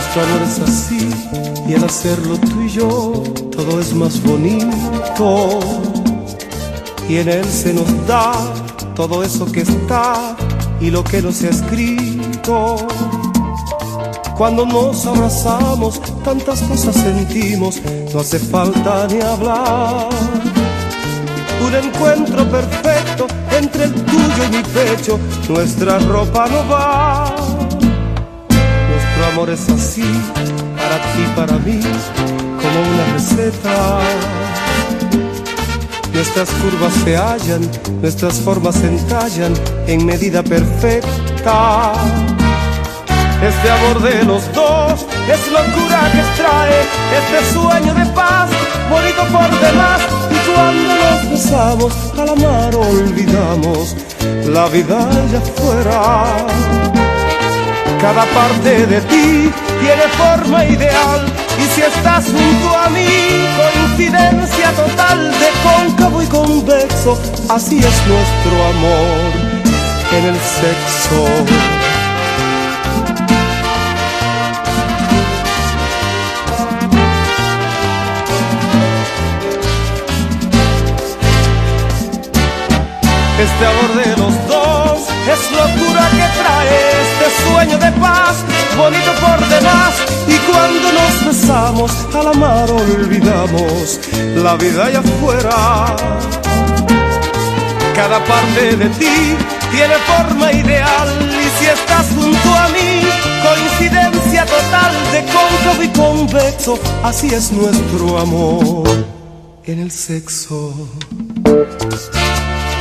Nuestro amor es así y al hacerlo tú y yo todo es más bonito. Y en él se nos da todo eso que está y lo que no se ha escrito. Cuando nos abrazamos tantas cosas sentimos, no hace falta ni hablar. Un encuentro perfecto entre el tuyo y mi pecho, nuestra ropa no va. Nuestro amor es así, para ti, para mí, como una receta. Nuestras curvas se hallan, nuestras formas se entallan en medida perfecta. Este amor de los dos es locura que extrae este sueño de paz, bonito por demás. Y cuando nos besamos, al amar olvidamos la vida allá afuera. Cada parte de ti tiene forma ideal, y si estás junto a mí, coincidencia total de cóncavo y convexo. Así es nuestro amor en el sexo. Este amor de los dos es locura que trae este sueño de paz, bonito por demás. Y cuando nos besamos, al amar olvidamos la vida allá afuera. Cada parte de ti tiene forma ideal, y si estás junto a mí, coincidencia total de cóncavo y convexo. Así es nuestro amor en el sexo.